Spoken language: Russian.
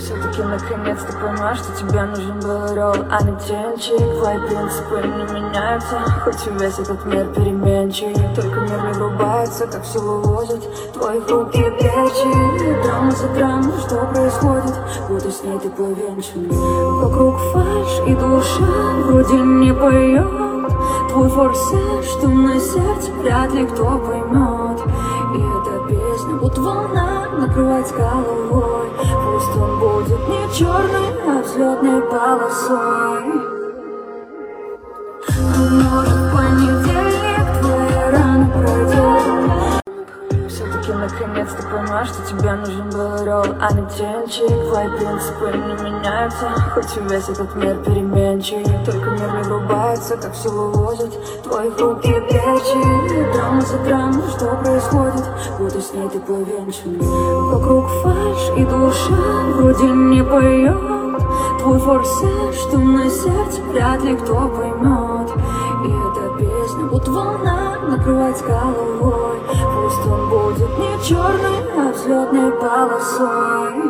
Все-таки наконец-то поняла, что тебе нужен был ролл, а не птенчик. Твои принципы не меняются, хоть и весь этот мир переменчив. Только мир не врубается, как силу возит твои хрупкие плечи. Драма за драмой, что происходит, будто с ней ты повенчан. Вокруг фальшь и душа вроде не поет. Твой форсаж, что на сердце вряд ли кто поймет. И эта песня, будто волна, накрывает с головой. Пусть он будет не черный, а взлетной полосой. Может, в понедельник твоя рана пройдет. Все-таки наконец-то поняла, что тебе нужен был ролл, а не птенчик. Твои принципы не меняются, хоть и весь этот мир переменчив. Только мир не врубается, как силу возит твои хрупкие плечи. Драма за драмой, что происходит, будто с ней ты повенчан. Вокруг фальшь и душа вроде не поет. Твой форсаж, что на сердце вряд ли кто поймет. И эта песня, будто волна, накрывает с головой. Пусть он будет не черный, а взлетной полосой.